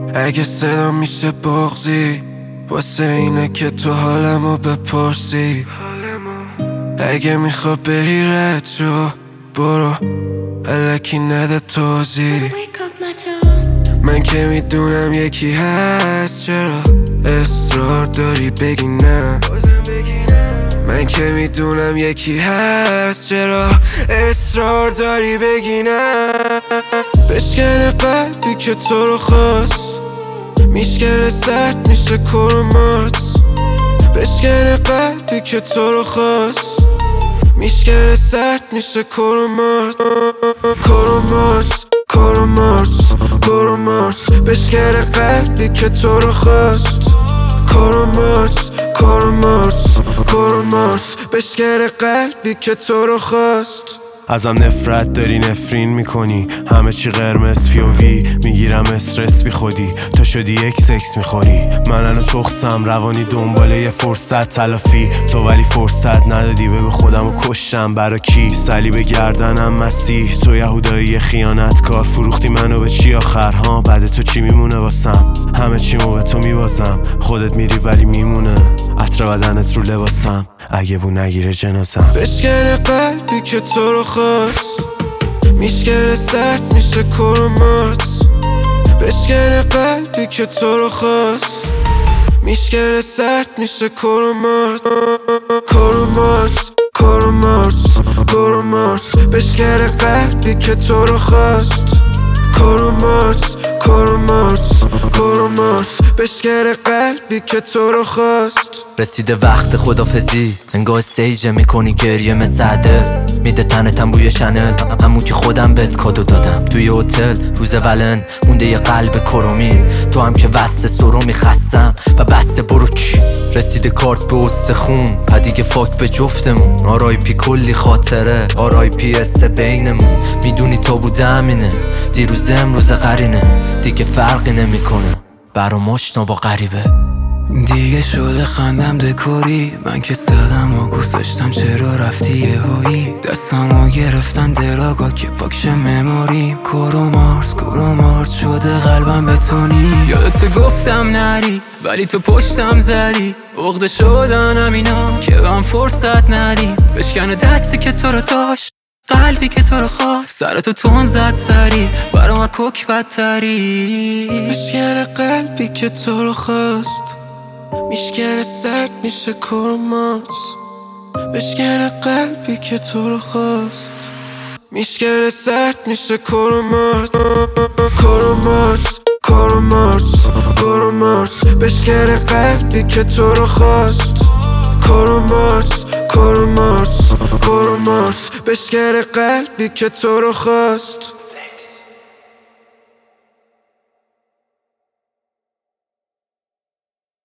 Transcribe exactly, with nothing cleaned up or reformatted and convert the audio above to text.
اگه صدا میشه بغضی واسه اینه که تو حالمو بپرسی. اگه میخوا بری رد شو برو، الکی نده توضیح. من که میدونم یکی هست، چرا اصرار داری بگی نه؟ من که میدونم یکی هست، چرا اصرار داری بگی نه؟ بشکنه قلبی که تو رو خواست، میشکنه سرد میشه کرومات. بشکنه قلبی که تو رو خواست، میشکنه سرد میشه کرومات. کرومات کرومات کرومات. بشکنه قلبی که تو رو خواست. کرومات کرومات کرومات. بشکنه قلبی که تو رو خواست. ازم نفرت داری، نفرین میکنی، همه چی قرمز پی او وی، میگیرم استرس بی خودی، تو شدی یک سکس میخوری. من هنو تخصم روانی دنباله یه فرصت تلافی، تو ولی فرصت ندادی. بگو خودمو کشتم برا کی؟ صلیب گردنم مسیح، تو یهودایی خیانتکار، فروختی منو به چی آخر ها؟ بعد تو چی میمونه واسم؟ همه چیمو به تو میبازم، خودت میری ولی میمونه عطر بدنت رو لباسم، اگه بو نگیره جنازم. بشکنه قلبی که تو رو خواست، میشکنه سرد میشه کرومات. بشکنه قلبی که تو رو خواست، میشکنه سرد میشه کرومات. کرومات کرومات کرومات. بشکنه قلبی که تو رو خواست. کرومات کرومات کرومات. بشکنه قلبی که تو رو خواست. رسیده وقت خدافزی، انگاه سیجه میکنی گریه مثل عدل، میده تنتم بوی شنل، همون که خودم بهت کادو دادم توی هتل روز ولن. مونده یه قلب کرومی، تو هم که وسط سرومی خستم و بسته برو کی. رسیده کارت به استخون، پدیگه فاک به جفتمون، آرای پی کلی خاطره، آرای پی اس بینمون. میدونی تا بوده همینه، دیروز امروز قرینه، دیگه فرقی نمیکنه برام آشنا با غریبه. دیگه شده خندم دکوری، من که صدم و گذاشتم چرا رفتی یهویی؟ دستم و گرفتن دراگا که پاکش مموری. کرومارس کرومارس شده قلبم بتونی. یادت گفتم نری ولی تو پشتم زدی، عقده شدن همینا که من فرصت ندی. بشکنه دستی که تو رو داشت، قلبی که تو رو خواست، سرتو تون زد سری برام کوک بدتری. بشکنه قلبی که تو رو خواست، میشکنه سرد میشه کرومات. بشکنه قلبی که تو رو خواست، میشکنه سرد میشه کرومات. کرومات کرومات کرومات. بشکنه قلبی که تو رو خواست. کرومات کرومات کرومات. بشکنه قلبی که تو رو خواست.